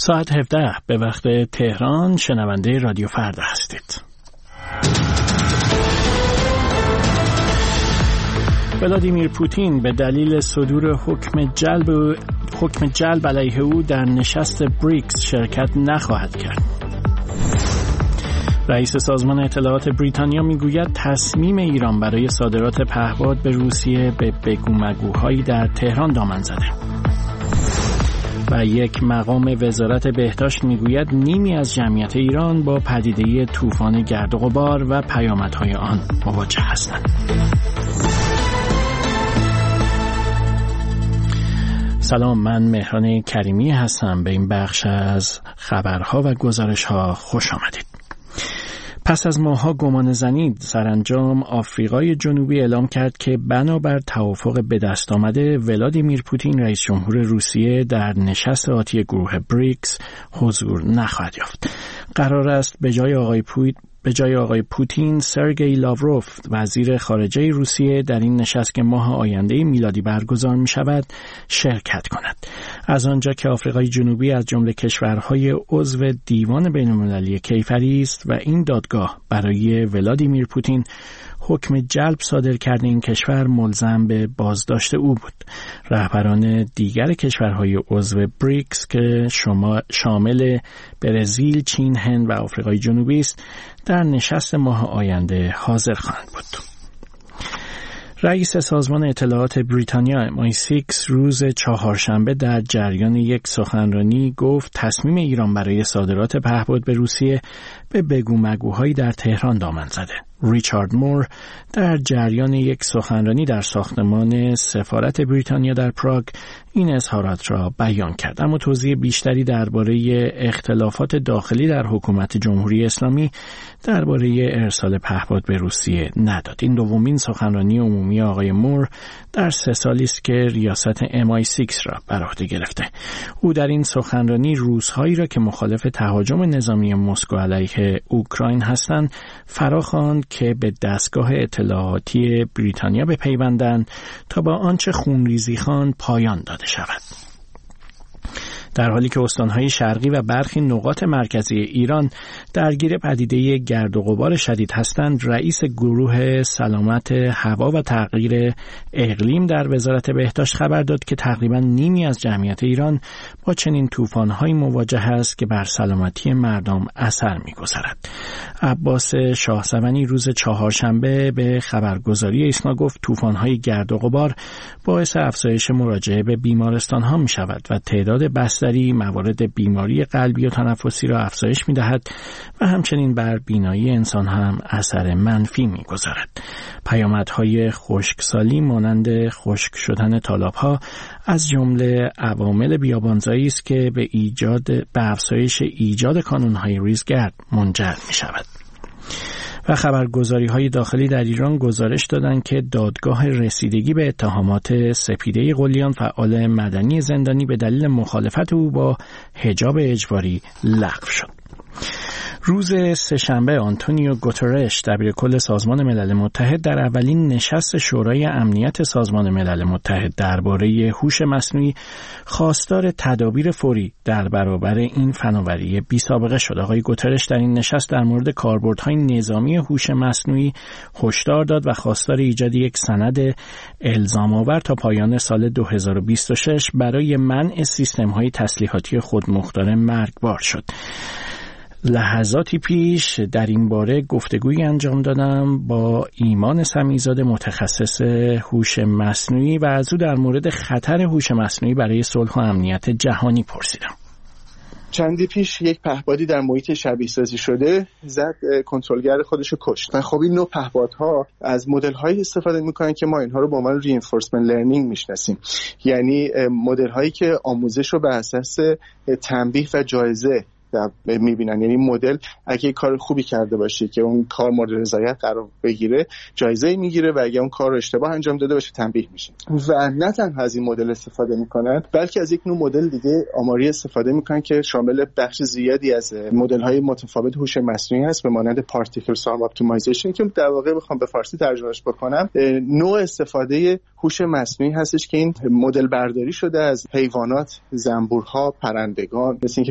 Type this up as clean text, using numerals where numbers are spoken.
ساعت 17 به وقت تهران شنونده رادیو فردا هستید. ولادیمیر پوتین به دلیل صدور حکم جلب علیه او در نشست بریکس شرکت نخواهد کرد. رئیس سازمان اطلاعات بریتانیا میگوید تصمیم ایران برای صادرات پهپاد به روسیه به بگومگوهایی در تهران دامن زده. و یک مقام وزارت بهداشت میگوید نیمی از جمعیت ایران با پدیده طوفان گرد و غبار و پیامدهای آن مواجه هستند. سلام، من مهران کریمی هستم. به این بخش از خبرها و گزارشها خوش آمدید. پس از ماه‌ها گمان زنی، سرانجام آفریقای جنوبی اعلام کرد که بنابر توافق به دست آمده ولادیمیر پوتین رئیس جمهور روسیه در نشست آتی گروه بریکس حضور نخواهد یافت. قرار است به جای آقای پوتین سرگئی لاوروف وزیر خارجه روسیه در این نشست که ماه آینده میلادی برگزار می شود شرکت کند. از آنجا که آفریقای جنوبی از جمله کشورهای عضو دیوان بین‌المللی کیفری است و این دادگاه برای ولادیمیر پوتین حکم جلب صادر کرده، این کشور ملزم به بازداشت او بود. رهبران دیگر کشورهای عضو بریکس که شامل برزیل، چین، هند و آفریقای جنوبی است در نشست ماه آینده حاضر خواهند بود. رئیس سازمان اطلاعات بریتانیا MI6 روز چهارشنبه در جریان یک سخنرانی گفت تصمیم ایران برای صادرات پهپاد به روسیه به بگومگوهایی در تهران دامن زده. ریچارد مور در جریان یک سخنرانی در ساختمان سفارت بریتانیا در پراگ این اظهارات را بیان کرد، اما توضیح بیشتری درباره اختلافات داخلی در حکومت جمهوری اسلامی درباره ارسال پهپاد به روسیه نداد. این دومین سخنرانی عمومی آقای مور در 3 سالی است که ریاست MI6 را بر عهده گرفته. او در این سخنرانی روس‌هایی را که مخالف تهاجم نظامی مسکو علیه اوکراین هستند فراخواند که به دستگاه اطلاعاتی بریتانیا بپیوندند تا با آنچه خونریزی خواند پایان داده شود. در حالی که استانهای شرقی و برخی نقاط مرکزی ایران درگیر پدیده گرد و غبار شدید هستند، رئیس گروه سلامت هوا و تغییر اقلیم در وزارت بهداشت خبر داد که تقریباً نیمی از جمعیت ایران با چنین طوفان‌هایی مواجه است که بر سلامتی مردم اثر می‌گذارد. عباس شاهسوانی روز چهارشنبه به خبرگزاری ایسنا گفت طوفان‌های گرد و غبار باعث افزایش مراجعه به بیمارستان‌ها می‌شود و تعداد بستری موارد بیماری قلبی و تنفسی را افزایش می‌دهد و همچنین بر بینایی انسان هم اثر منفی می‌گذارد. پیامدهای خشکسالی مانند خشک شدن تالاب‌ها از جمله عوامل بیابانزایی است که به افزایش ایجاد کانون‌های ریزگرد منجر می‌شود. و خبرگزاری‌های داخلی در ایران گزارش دادند که دادگاه رسیدگی به اتهامات سپیده قلیان فعال مدنی زندانی به دلیل مخالفت او با حجاب اجباری لغو شد. روز سه‌شنبه آنتونیو گوترش دبیرکل سازمان ملل متحد در اولین نشست شورای امنیت سازمان ملل متحد درباره هوش مصنوعی خواستار تدابیر فوری در برابر این فناوری بی‌سابقه شد. آقای گوترش در این نشست در مورد کاربردهای نظامی هوش مصنوعی هشدار داد و خواستار ایجاد یک سند الزام‌آور تا پایان سال 2026 برای منع سیستم‌های تسلیحاتی خودمختار مرگبار شد. لحظاتی پیش در این باره گفتگویی انجام دادم با ایمان سمیزاده متخصص هوش مصنوعی و از او در مورد خطر هوش مصنوعی برای صلح و امنیت جهانی پرسیدم. چندی پیش یک پهپادی در محیط شبیه سازی شده زد کنترلگر خودشو کشت. و خب این نوع پهپادها از مدل‌هایی استفاده می‌کنن که ما اینها رو به عنوان reinforcement learning میشناسیم، یعنی مدل‌هایی که آموزش رو بر اساس تنبیه و جایزه میبینن. یعنی مدل اگه کار خوبی کرده باشه که اون کار مورد رضایت قرار بگیره جایزه میگیره و اگه اون کار رو اشتباه انجام داده باشه تنبیه میشه. و نه تنها از این مدل استفاده میکنن بلکه از یک نوع مدل دیگه آماری استفاده میکنن که شامل بخش زیادی از مدل های متفاوت هوش مصنوعی هست به مانند پارتیکل سارم اپتیمایزیشن که در واقع بخوام به فارسی ترجمهش بکنم نوع استفاده هوش مصنوعی هستش که این مدل برداری شده از حیوانات، زنبورها، پرندگان مثل